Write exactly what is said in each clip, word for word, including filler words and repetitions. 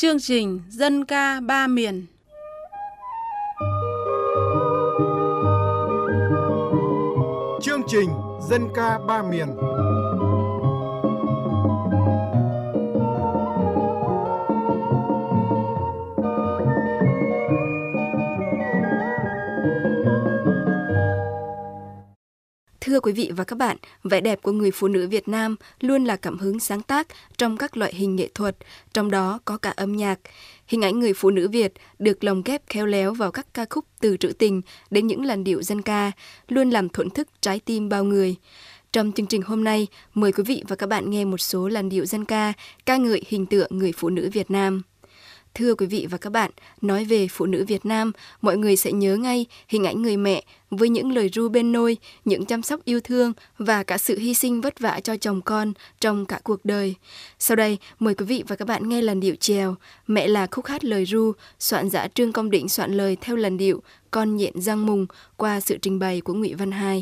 Chương trình Dân ca ba miền. Chương trình Dân ca ba miền. Thưa quý vị và các bạn, vẻ đẹp của người phụ nữ Việt Nam luôn là cảm hứng sáng tác trong các loại hình nghệ thuật, trong đó có cả âm nhạc. Hình ảnh người phụ nữ Việt được lồng ghép khéo léo vào các ca khúc từ trữ tình đến những làn điệu dân ca, luôn làm thổn thức trái tim bao người. Trong chương trình hôm nay, mời quý vị và các bạn nghe một số làn điệu dân ca ca ngợi hình tượng người phụ nữ Việt Nam. Thưa quý vị và các bạn, nói về phụ nữ Việt Nam, mọi người sẽ nhớ ngay hình ảnh người mẹ với những lời ru bên nôi, những chăm sóc yêu thương và cả sự hy sinh vất vả cho chồng con trong cả cuộc đời. Sau đây, mời quý vị và các bạn nghe làn điệu chèo Mẹ là khúc hát lời ru, soạn giả Trương Công Định soạn lời theo làn điệu Con nhện răng mùng qua sự trình bày của Ngụy Văn Hai.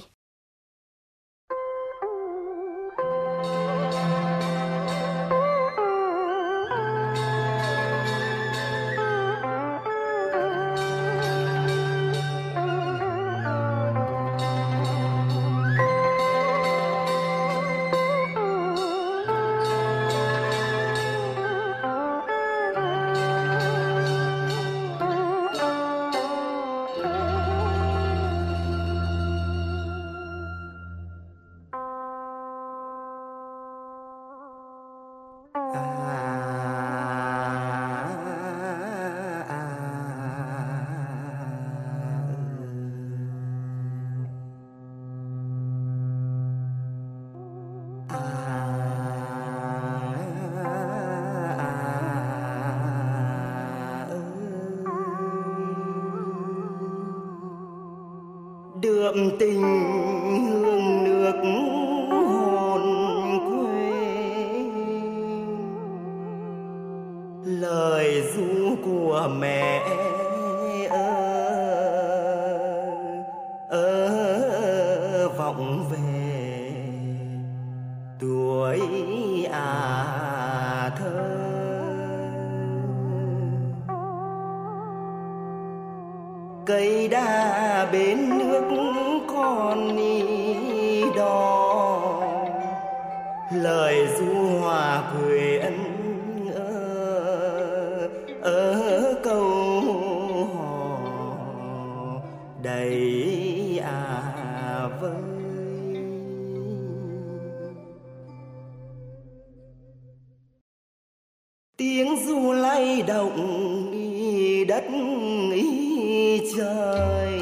Đượm tình hương nước hồn quê, lời ru của mẹ ơi ơ vọng về tuổi à thơ. Cây đa bên nước con đi đò, lời ru hòa quyện ở, ở câu hò đầy à vơi. Tiếng ru lay động đi đất trời,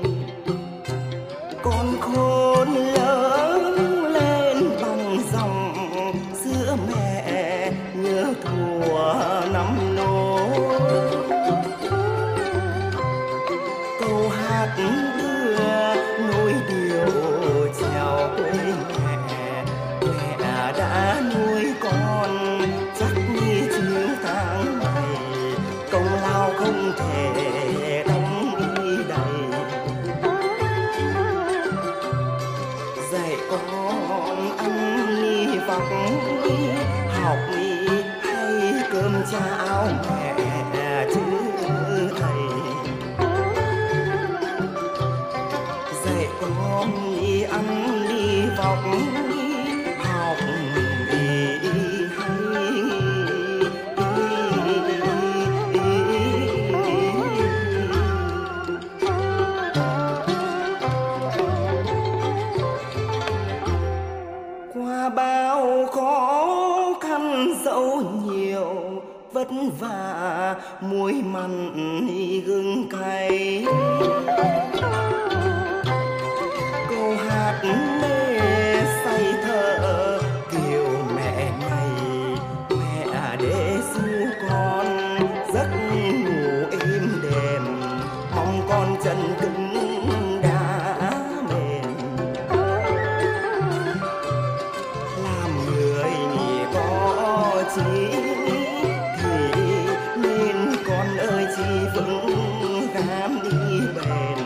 con khôn lớn lên bằng dòng sữa mẹ nhớ thuở năm nôi. Câu hát đưa nối điều chào quê mẹ, mẹ đã nuôi con chắc như chiều tháng ngày, công lao không thể học đi hay cơm cháo mẹ chứ thầy, dạy con đi ăn đi vọc học đi hay. Qua bao khó dẫu nhiều vất vả muối mặn gừng cay, câu hát mê say thở kiều mẹ này, mẹ để ru con giấc ngủ êm đềm, mong con chân cứng đã mềm. Làm người nhỉ có chí thì nên con ơi chi vững gắng đi bền.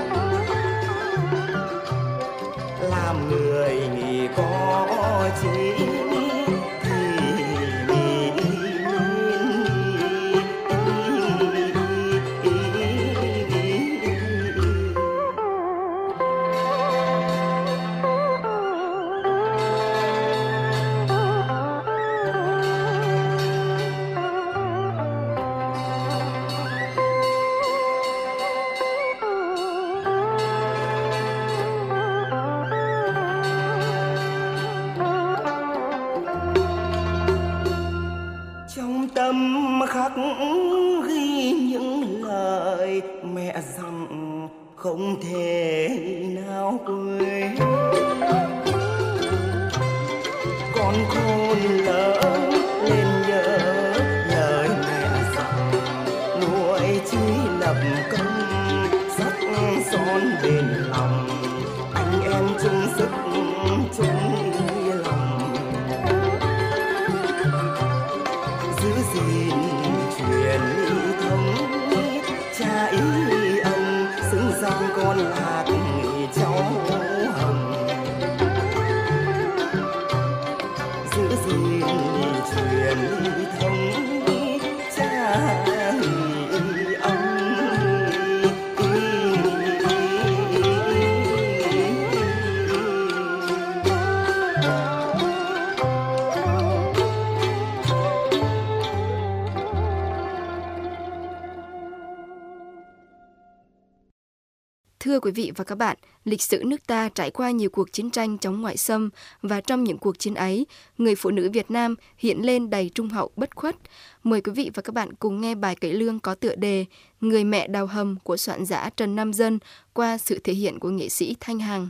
Làm người nhỉ có chí thì nên khắc ghi những lời mẹ dặn không thể nào quên. Con khôn lớn lên nhớ lời mẹ dặn, nuôi chi lập công sắc son bên lòng, anh em chung sức chung lòng, giữ gìn truyền thống cha ý ông, xứng danh con là người cháu hồng, giữ gìn truyền thống cha ý ông. Thưa quý vị và các bạn, lịch sử nước ta trải qua nhiều cuộc chiến tranh chống ngoại xâm và trong những cuộc chiến ấy, người phụ nữ Việt Nam hiện lên đầy trung hậu bất khuất. Mời quý vị và các bạn cùng nghe bài cải lương có tựa đề Người mẹ đào hầm của soạn giả Trần Nam Dân qua sự thể hiện của nghệ sĩ Thanh Hằng.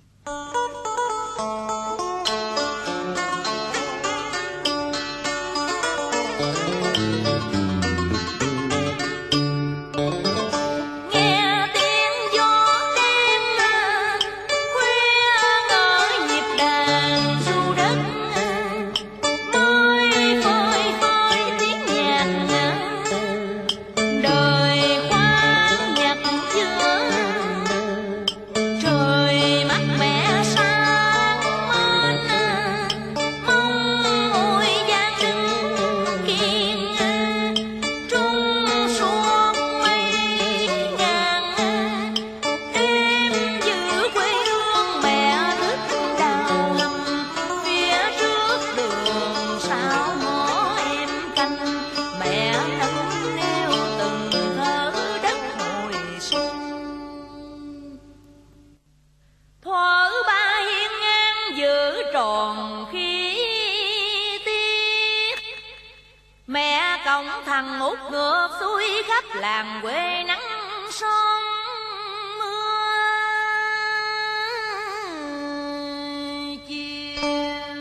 Thằng út ngược xuôi khắp làng quê nắng son mưa chiều.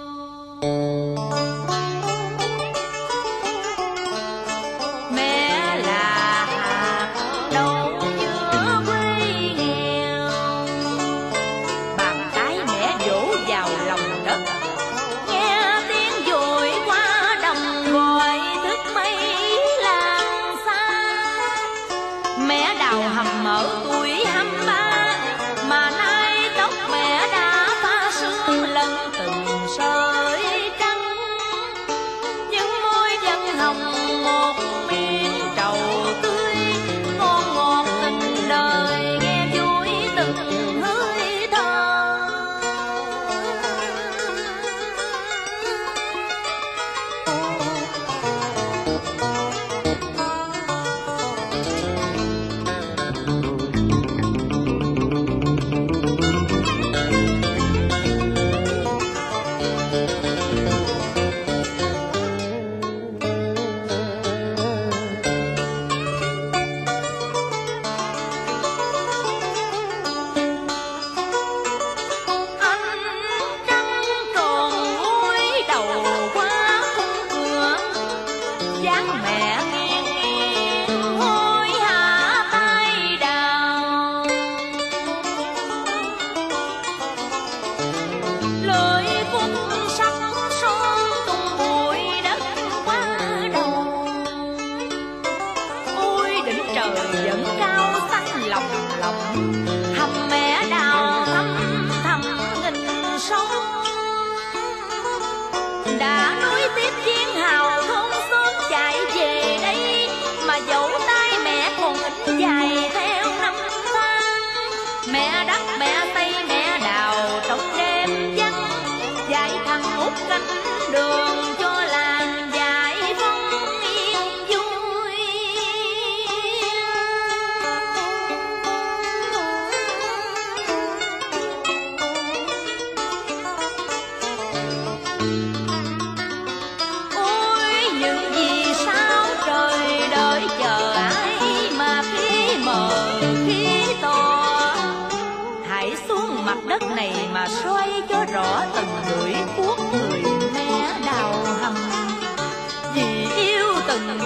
Mẹ là hạt đậu giữa quê nghèo, bàn tay mẹ vỗ vào lòng đất, nghe tiếng dội qua đồng gọi thức mây làm xa. Mẹ đào hầm ở tuổi hăm ba, mà nay tóc mẹ đã pha sương lần từng sợi trắng, nhưng môi vẫn hồng một miếng trầu tươi, ngon ngọt tình đời nghe vui từng hơi thở.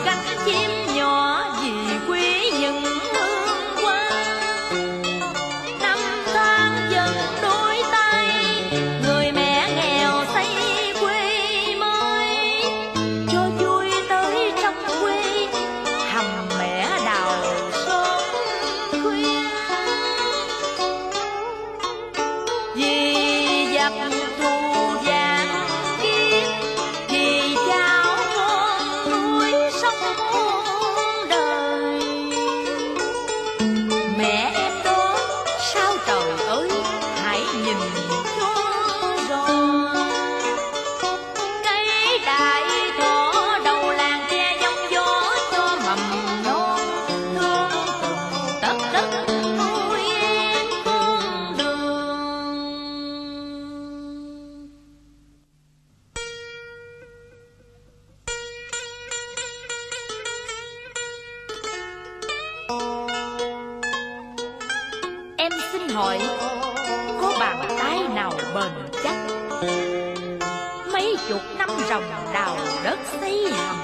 cánh chim nhỏ vì quý những hương hoa. Năm tháng dần đôi tay, người mẹ nghèo xây quê mới. Cho vui tới trong quê, hầm mẹ đào sớm khuya. Vì giặc thù vàng kiếp, vì cháu con nuôi sống đời. Mẹ em đó sao trời ơi, hãy nhìn cho rồi. Cây đại thọ đầu làng che giông gió cho mầm non, thương từng tấc đất nuôi em con đường. Em xin hỏi, có bàn tay nào bền chắc, mấy chục năm ròng đào đất xây hầm,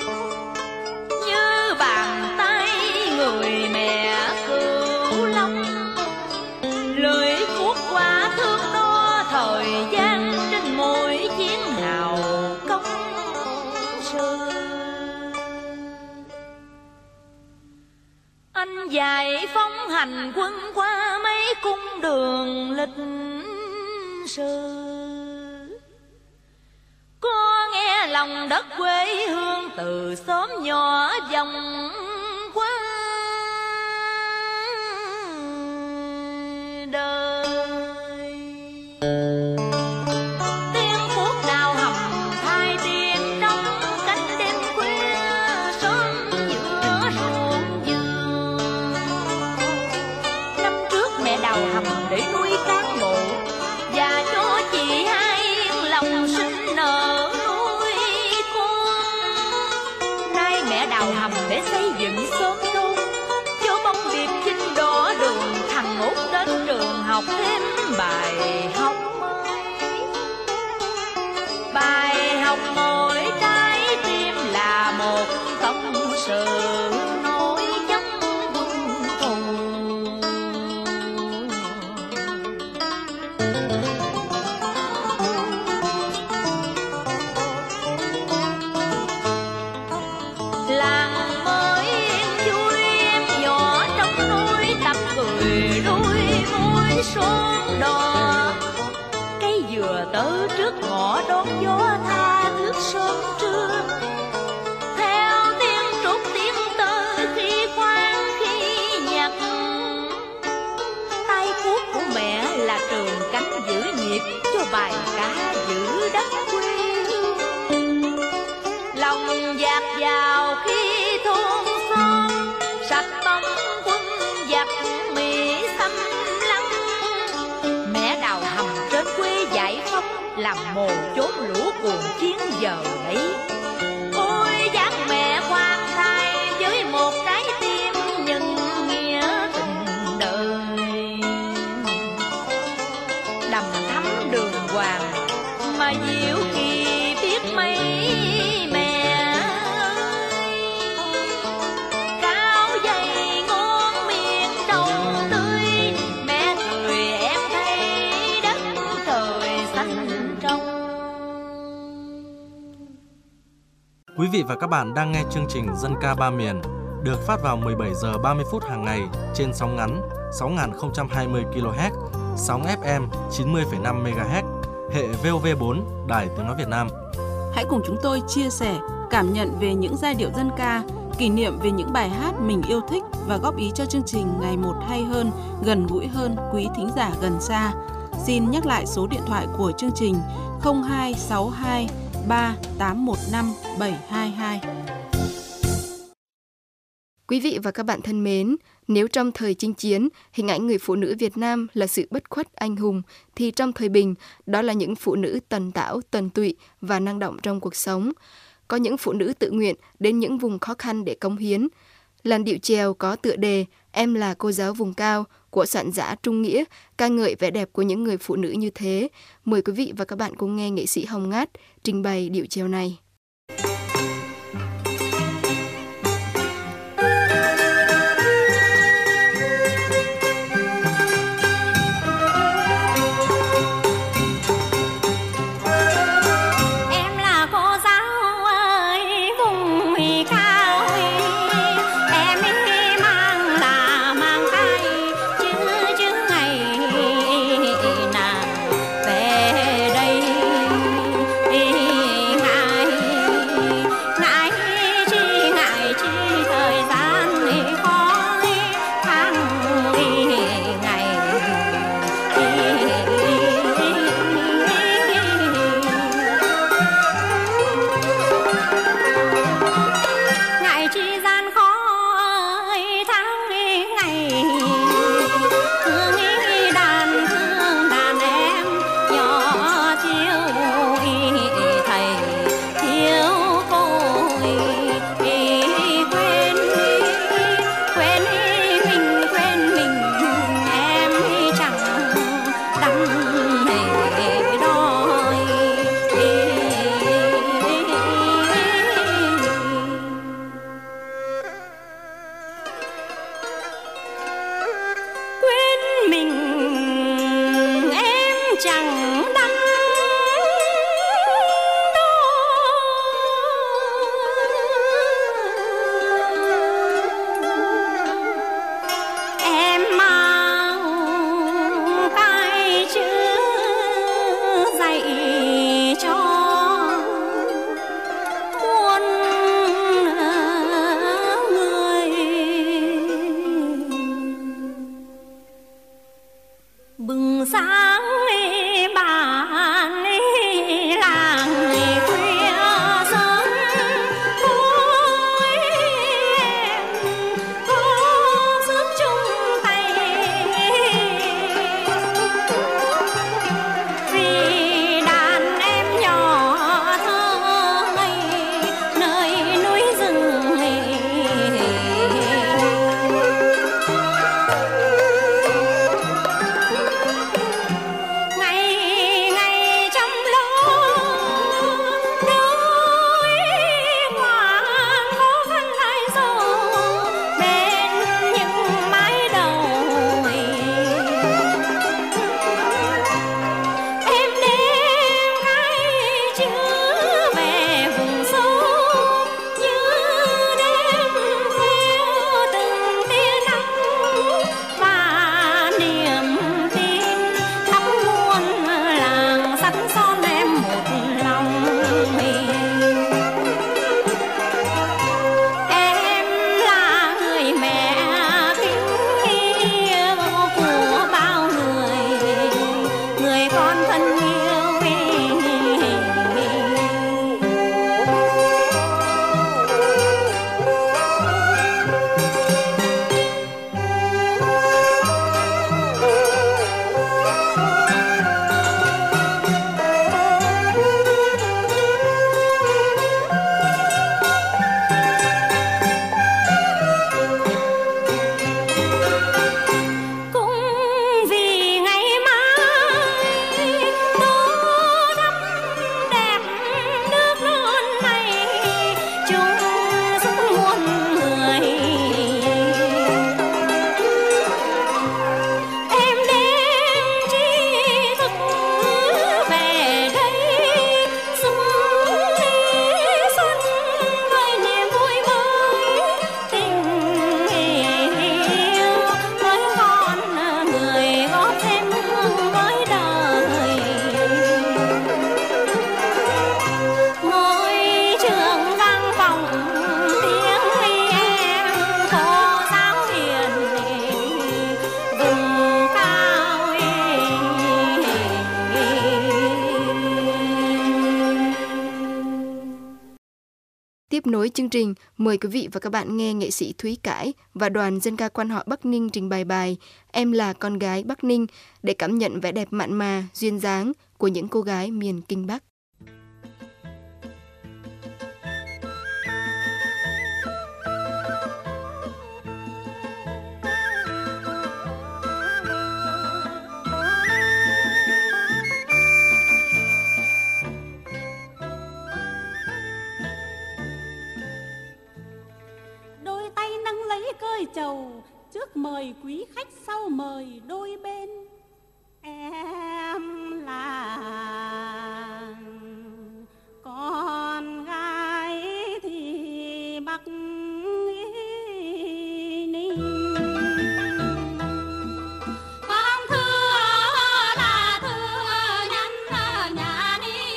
như bàn tay người mẹ Cửu Long, lưỡi cuốc qua thương đo thời gian trên mỗi chiến hào công sư. Anh giải phóng hành quân qua mấy cung đường lịch sử, có nghe lòng đất quê hương từ xóm nhỏ vòng qua đời. Tiếng cuốc đào hầm thay tiếng trong cánh đêm khuya, sớm giữa ruộng vườn. Năm trước mẹ đào hầm để nuôi cán bộ, và cho chị hai yên lòng sinh nở nuôi con. Nay mẹ đào hầm để xây dựng xóm thôn, cho bông điệp chinh đỏ đường, thằng Út đến trường học thêm bài học mới. Bài học mỗi trái tim là một tâm sự nỗi nhớ quân thù. Làng mới yên vui, em nhỏ trong núi tập cười đôi môi son đỏ. Cây dừa tớ trước ngõ đón gió tha thước sớm trưa, theo tiếng trúc tiếng tơ khi khoan khi nhặt. Tay cuốc của mẹ là trường cánh giữ nhịp cho bài ca giữ đất quê hương. Lòng dạt vào khi thôn xóm, sạch tấm quân giặc Mỹ xâm lăng. Mẹ đào hầm trên quê giải phóng, làm mồ chốn lũ cuồng chiến giờ ấy. Ôi dáng mẹ khoan thai với một trái tim nhân nghĩa tình đời. Đầm thắm đường hoàng mà diệu kỳ biết mấy mẹ ơi. Cao dày ngon miệng đầu tươi, mẹ cười em thấy đất trời xanh trong. Quý vị và các bạn đang nghe chương trình Dân ca ba miền được phát vào mười bảy giờ ba mươi phút hàng ngày trên sóng ngắn sáu nghìn không trăm hai mươi ki lô héc, sóng ép em chín mươi phẩy năm mê ga héc, hệ vê o vê bốn, Đài Tiếng nói Việt Nam. Hãy cùng chúng tôi chia sẻ, cảm nhận về những giai điệu dân ca, kỷ niệm về những bài hát mình yêu thích và góp ý cho chương trình ngày một hay hơn, gần gũi hơn quý thính giả gần xa. Xin nhắc lại số điện thoại của chương trình không hai sáu hai ba tám một năm bảy hai hai. Quý vị và các bạn thân mến, nếu trong thời chinh chiến, hình ảnh người phụ nữ Việt Nam là sự bất khuất anh hùng, thì trong thời bình, đó là những phụ nữ tần tảo, tần tụy và năng động trong cuộc sống. Có những phụ nữ tự nguyện đến những vùng khó khăn để cống hiến. Làn điệu chèo có tựa đề Em là cô giáo vùng cao của soạn giả Trung Nghĩa ca ngợi vẻ đẹp của những người phụ nữ như thế. Mời quý vị và các bạn cùng nghe nghệ sĩ Hồng Ngát trình bày điệu chèo này. nối chương trình, mời quý vị và các bạn nghe nghệ sĩ Thúy Cải và đoàn dân ca quan họ Bắc Ninh trình bày bài Em là con gái Bắc Ninh để cảm nhận vẻ đẹp mặn mà, duyên dáng của những cô gái miền Kinh Bắc. Cơi chầu trước mời quý khách, sau mời đôi bên. Em là con gái thì Bắc Ninh. Con thưa là thưa nhắn nhà đi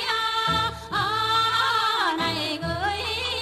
ở này gửi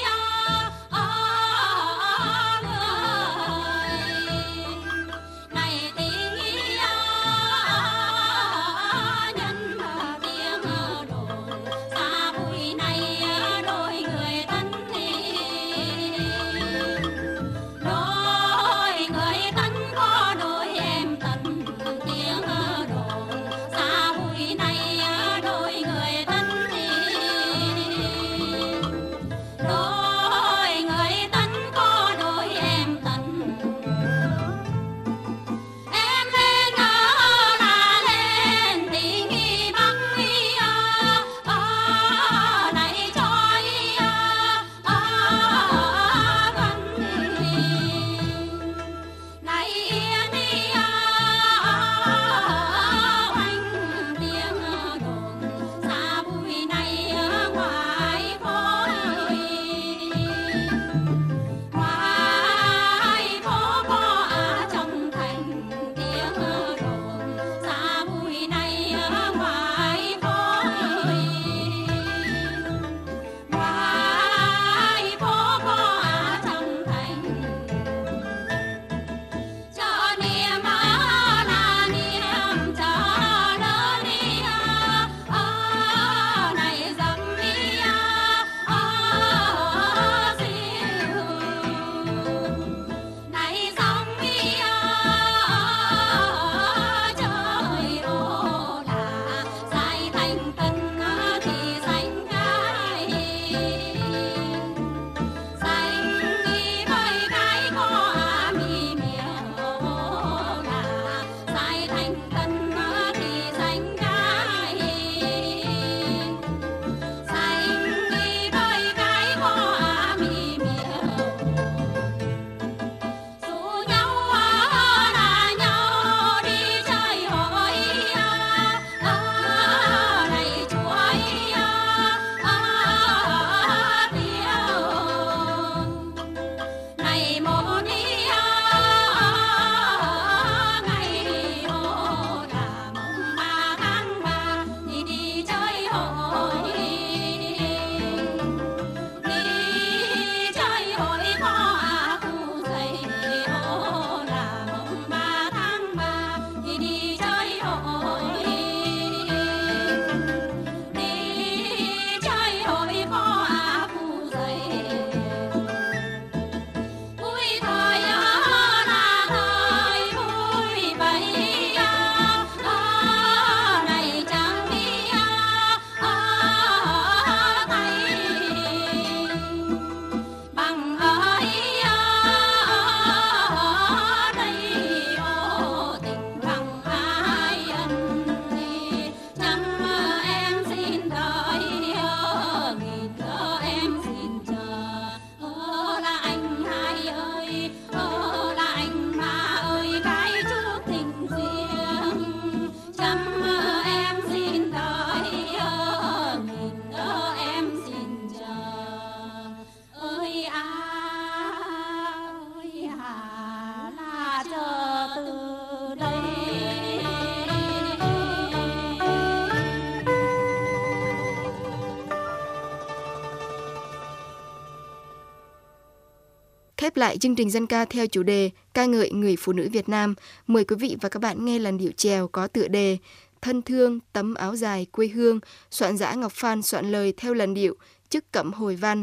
Khép lại chương trình dân ca theo chủ đề ca ngợi người phụ nữ Việt Nam, mời quý vị và các bạn nghe làn điệu chèo có tựa đề Thân thương tấm áo dài quê hương, soạn giả Ngọc Phan soạn lời theo làn điệu Chức Cẩm Hồi Văn, qua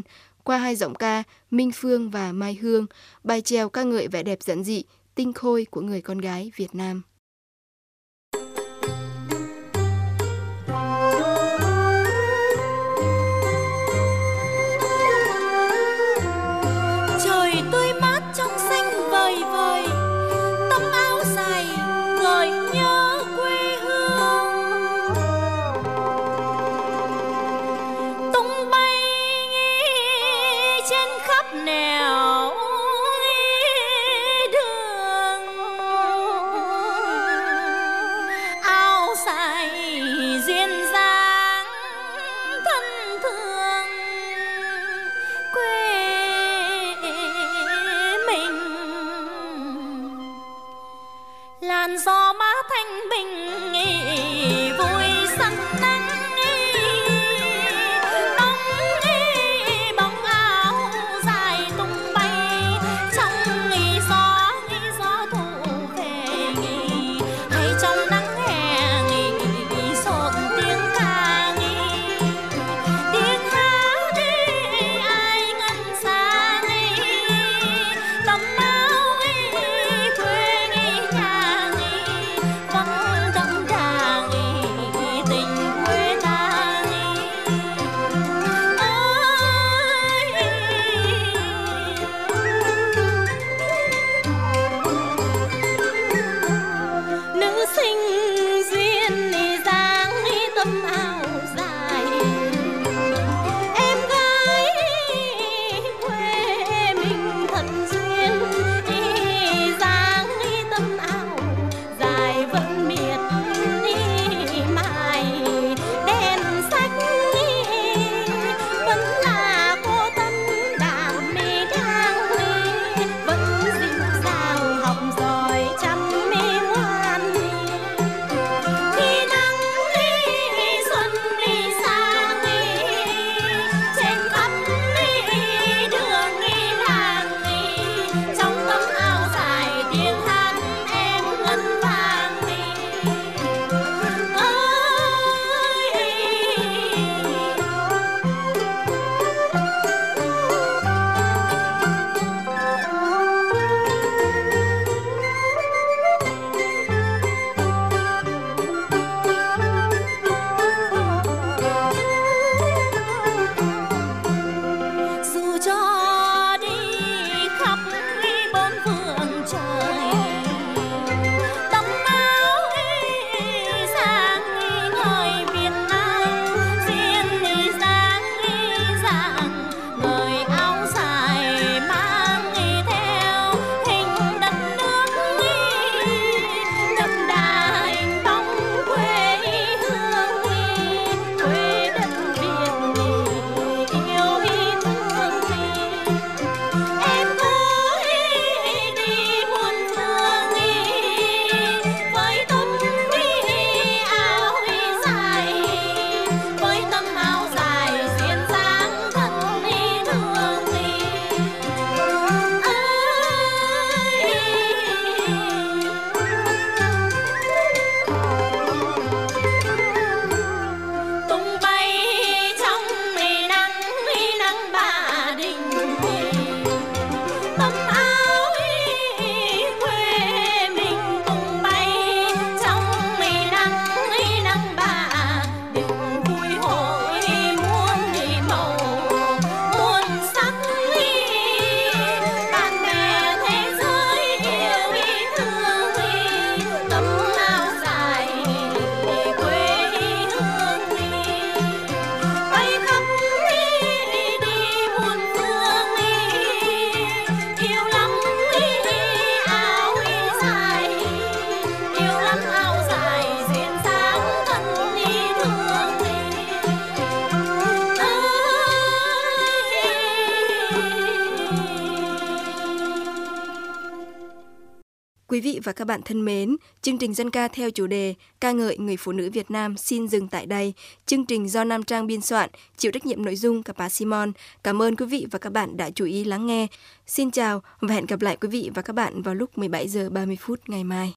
qua hai giọng ca Minh Phương và Mai Hương, bài chèo ca ngợi vẻ đẹp giản dị, tinh khôi của người con gái Việt Nam. Trời tươi mát trong xanh vời vời, tấm áo dài gợi nhớ quê hương. Tung bay trên khắp nẻo đường, áo dài duyên dáng thân thương quê mình. Làn gió mát thanh bình vui săn nắng, bóng bóng áo dài tung bay trong gió gió thu về, hay trong nắng hè rộn tiếng ca, tiếng hát ai ngân xa, tấm áo quê nhà vẫn đậm đà tình quê ta. Nữ sinh duyên dáng tấm áo dài, em gái quê mình thật duyên dáng tấm áo dài vẫn miệt mài đèn sách, vẫn là cô tân đảm mê trang, vẫn dịu dàng học giỏi chăm mê ngoan. Khi nắng xuân đi sang trên khắp đường làng, trong tấm áo dài tiếng hát em ngân vang. Dù cho đi khắp bốn phương trời, tấm áo sáng ngời Việt Nam, duyên dáng dàng người áo dài mang theo hình đất nước, đậm đà hình bóng quê hương, quê đất Việt yêu thương. Em có đi muôn phương với tấm áo dài, với tấm áo dài duyên dáng thân thương. Tung bay trong nắng nắng Ba Đình, tấm áo quê mình tung bay trong nắng nắng Ba Đình, vui hội muôn màu muôn sắc, bạn bè thế giới yêu thương, tấm áo dài quê hương bay khắp đi muôn phương, yêu lắm áo dài, yêu lắm áo dài duyên dáng thân thương. Quý vị và các bạn thân mến, chương trình dân ca theo chủ đề ca ngợi người phụ nữ Việt Nam xin dừng tại đây. Chương trình do Nam Trang biên soạn, chịu trách nhiệm nội dung Capa Simon. Cảm ơn quý vị và các bạn đã chú ý lắng nghe. Xin chào và hẹn gặp lại quý vị và các bạn vào lúc mười bảy giờ ba mươi phút ngày mai.